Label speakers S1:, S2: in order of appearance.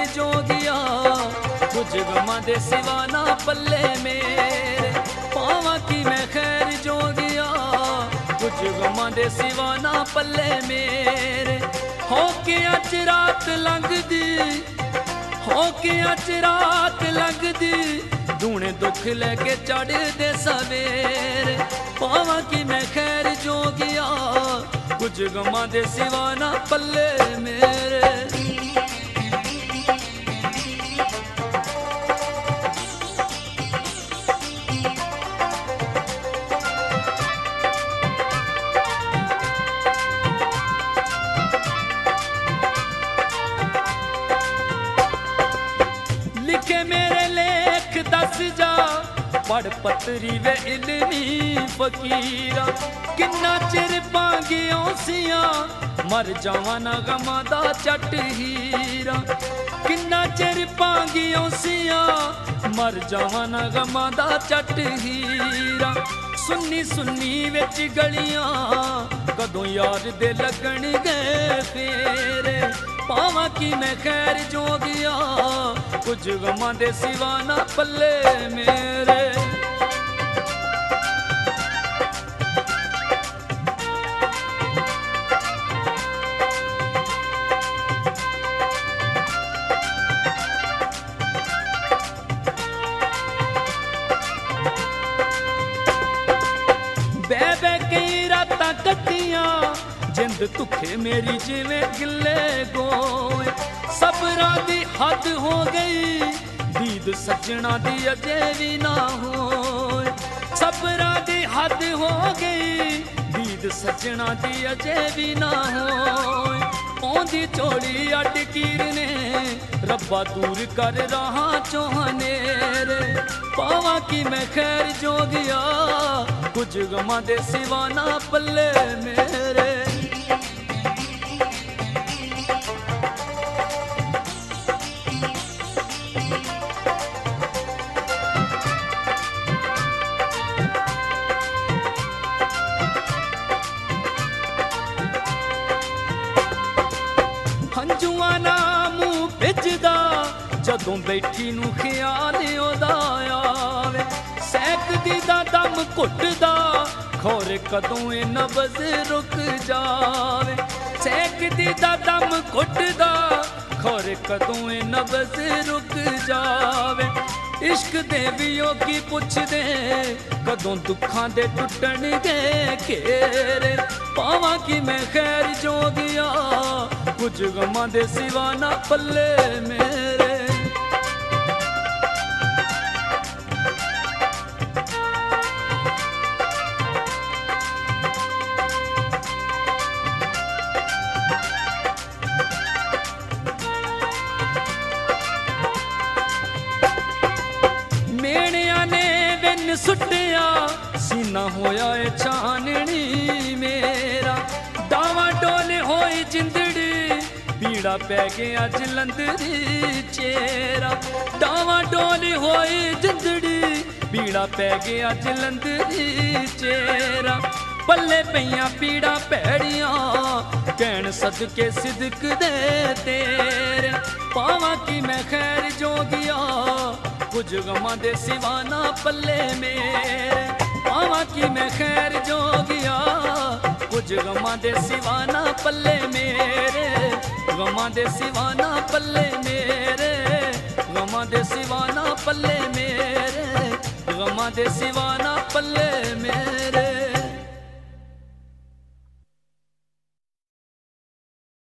S1: जोगिया, कुछ गमां दे सिवा ना पल्ले मेरे। पावां की मैं खैर जोगिया, कुछ गमां दे सिवा ना पल्ले मेरे। हो के अज रात लंघदी, हो के अज रात लंघदी, दूने दुख लेके चढ़ दे सवेरे। पावां की मैं खैर जोगिया, कुछ गमां दे सिवा ना पल्ले मेरे। लिखे मेरे लेख दस जा, पढ़ पतरी वे इल्मी फकीरा। किन्ना चिर पांगियों सिया, मर जावां ना गमां दा चट हीरा। किन्ना चिर पांगियों सिया, मर जावां ना गमां दा चट हीरा। सुन्नी सुन्नी विच गलियां, कदों यार दे लगण गए फेरे। पावां की मैं खैर जोगिया, कुछ गमां दे सिवा ना पल्ले मेरे। बे कई रातां कट्टियां, जिंद तुखे मेरी जिवें गिले गोए। सबरां दी हद हो गई, दीद सजना दी अजे भी ना होए। सबरां दी हद हो गई, दीद सजना दी अजे भी ना होए। औंदी चोली अड कीरने, रब्बा दूर कर रहा चौहनेरे। पावां की मैं खैर जोगिया, कुछ गमां दे सिवा ना पल्ले मेरे। हंजुआं ना मूंह भिजदा, जदों बैठी नूं ख्याल ओदा आवे। सैकदी दा दम घुटदा, खौरे कदों ए नबज़ रुक जावे। सैकदी दा दम घुटदा, खौरे कदों ए नबज़ रुक जावे। इश्क दे वियोगी पुछदे, कदों दुखां दे टुटणगे घेरे। पावां की मैं खैर जोगिया, कुछ गमां दे सिवा ना पल्ले मेरे। मेणिया ने विन सुटिया, सीना होया ए छाननी मेरा। डावा डोल होई जिंदड़ी, पीड़ा पै गया जलंधरी चेरा। डावा डोल होई जिंदड़ी, पीड़ा पै गया जलंधरी चेरा। पल्ले पईयां पीड़ा भैड़ियां, कहण सदके सिदक दे तेरे। पावां की मैं खैर जोगिया, कुछ गमां दे सिवा ना पल्ले मेरे। पावां की मैं खैर जोगिया, कुछ गमां दे सिवा ना पल्ले मेरे। गमां दे सिवा ना पल्ले मेरे, गमां दे सिवा ना पल्ले मेरे, गमां दे सिवा ना पल्ले मेरे।